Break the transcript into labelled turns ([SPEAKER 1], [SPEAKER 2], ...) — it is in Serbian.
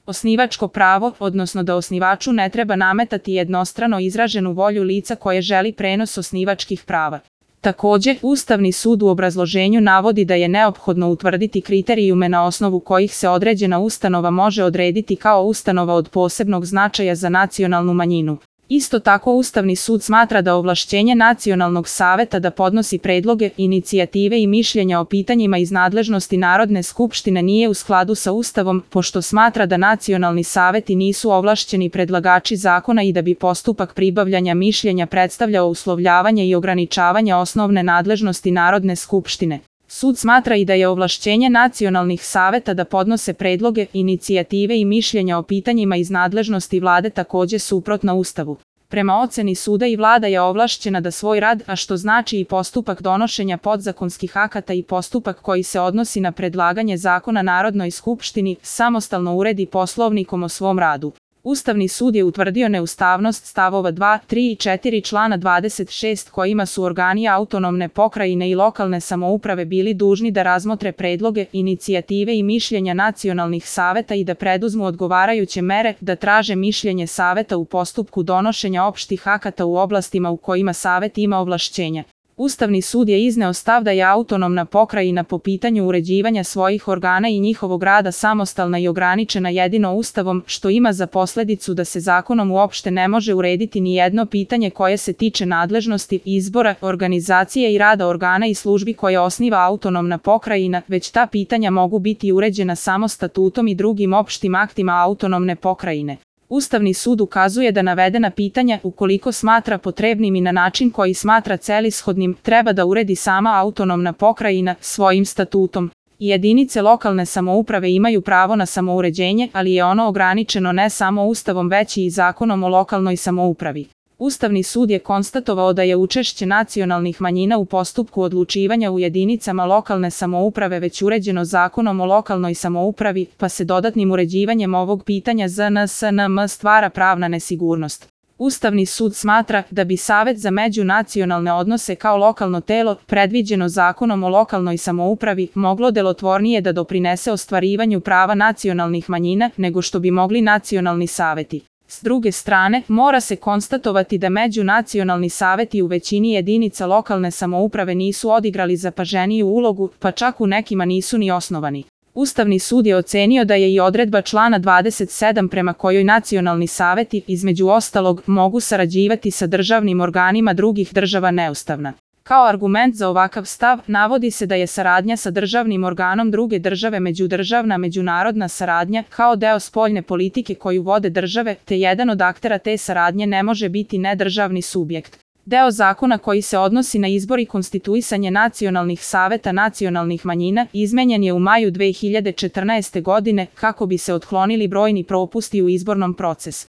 [SPEAKER 1] Osnivačko pravo, odnosno da osnivaču ne treba nametati jednostrano izraženu volju lica koje želi prenos osnivačkih prava. Takođe, Ustavni sud u obrazloženju navodi da je neophodno utvrditi kriterijume na osnovu kojih se određena ustanova može odrediti kao ustanova od posebnog značaja za nacionalnu manjinu. Isto tako Ustavni sud smatra da ovlašćenje Nacionalnog saveta da podnosi predloge, inicijative i mišljenja o pitanjima iz nadležnosti Narodne skupštine nije u skladu sa Ustavom, pošto smatra da nacionalni saveti nisu ovlašćeni predlagači zakona i da bi postupak pribavljanja mišljenja predstavljao uslovljavanje i ograničavanje osnovne nadležnosti Narodne skupštine. Sud smatra i da je ovlašćenje nacionalnih saveta da podnose predloge, inicijative i mišljenja o pitanjima iz nadležnosti vlade takođe suprotno Ustavu. Prema oceni suda i vlada je ovlašćena da svoj rad, a što znači i postupak donošenja podzakonskih akata i postupak koji se odnosi na predlaganje zakona Narodnoj skupštini, samostalno uredi poslovnikom o svom radu. Ustavni sud je utvrdio neustavnost stavova 2, 3 i 4 člana 26 kojima su organi autonomne pokrajine i lokalne samouprave bili dužni da razmotre predloge, inicijative i mišljenja nacionalnih saveta i da preduzmu odgovarajuće mere, da traže mišljenje saveta u postupku donošenja opštih akata u oblastima u kojima savet ima ovlašćenja. Ustavni sud je izneo stav da je autonomna pokrajina po pitanju uređivanja svojih organa i njihovog rada samostalna i ograničena jedino Ustavom, što ima za posledicu da se zakonom uopšte ne može urediti ni jedno pitanje koje se tiče nadležnosti, izbora, organizacije i rada organa i službi koje osniva autonomna pokrajina, već ta pitanja mogu biti uređena samo statutom i drugim opštim aktima autonomne pokrajine. Ustavni sud ukazuje da navedena pitanja, ukoliko smatra potrebnim i na način koji smatra celishodnim, treba da uredi sama autonomna pokrajina svojim statutom. Jedinice lokalne samouprave imaju pravo na samouređenje, ali je ono ograničeno ne samo Ustavom već i Zakonom o lokalnoj samoupravi. Ustavni sud je konstatovao da je učešće nacionalnih manjina u postupku odlučivanja u jedinicama lokalne samouprave već uređeno Zakonom o lokalnoj samoupravi, pa se dodatnim uređivanjem ovog pitanja ZNSNM stvara pravna nesigurnost. Ustavni sud smatra da bi Savet za međunacionalne odnose kao lokalno telo, predviđeno Zakonom o lokalnoj samoupravi, moglo delotvornije da doprinese ostvarivanju prava nacionalnih manjina nego što bi mogli nacionalni saveti. S druge strane, mora se konstatovati da međunacionalni saveti u većini jedinica lokalne samouprave nisu odigrali zapaženiju ulogu, pa čak u nekima nisu ni osnovani. Ustavni sud je ocenio da je i odredba člana 27 prema kojoj nacionalni saveti, između ostalog, mogu sarađivati sa državnim organima drugih država neustavna. Kao argument za ovakav stav, navodi se da je saradnja sa državnim organom druge države međudržavna međunarodna saradnja kao deo spoljne politike koju vode države, te jedan od aktera te saradnje ne može biti nedržavni subjekt. Deo zakona koji se odnosi na izbor i konstituisanje nacionalnih saveta nacionalnih manjina izmenjen je u maju 2014. godine kako bi se otklonili brojni propusti u izbornom procesu.